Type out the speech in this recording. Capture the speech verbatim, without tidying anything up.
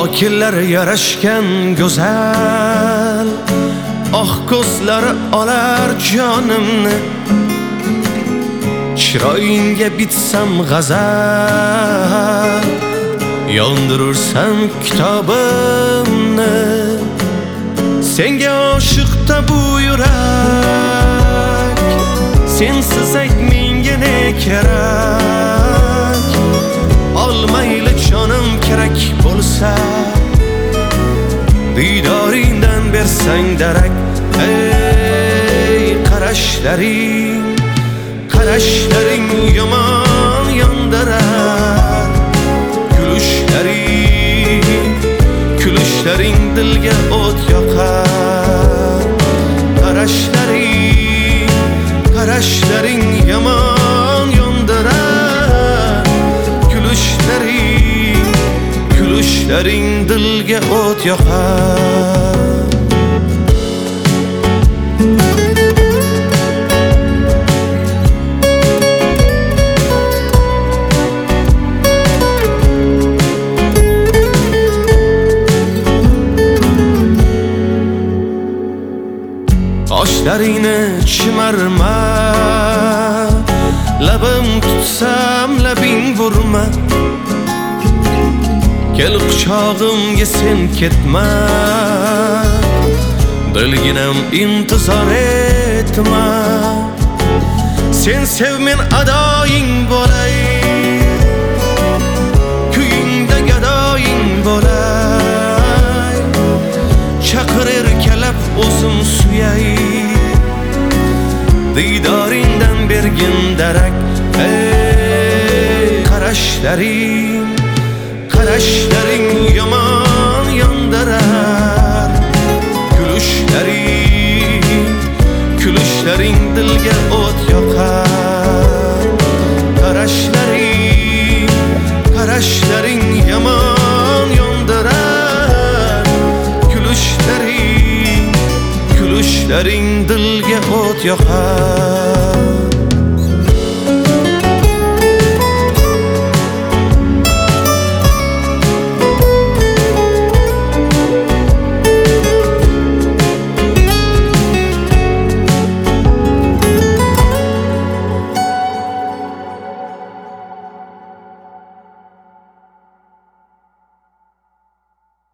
Lokinlar yarashgan go'zal, oq ko'zlari olar jonimni. Chiroyingga bitsam g'azal, yondirursam kitobimni. Senga oshiqda bu yurak, sensiz ayt menga ne kerak. Olmayli jonim kerak bo'lsa, diydoringdan bersang darak. Ey qarashlaring, qarashlaring yomon yondirar. Kulishlaring, kulishlaring dilga o't yoqar. Qarashlaring, qarashlaring yomon yondirar. Kulishlaring, kulishlaring dilga o't yoqar. Qoshlaringni chimarma, labim tutsam labing vurma. Kel quchog'imga sen ketma, dilginam intizor etma. Sen sev men adoying bo'lay, kuyingda gadoying bo'lay. Chaqir erkalab o'zim suyay, diydoringdan bergin darak. Ey qarashlaring, qarashlaring yomon yondirar. Kulishlaring, kulishlaring dilga o't yoqar. Qarashlaring, qarashlaring yomon yondirar. Kulishlaring, kulishlaring dilga o't yoqar.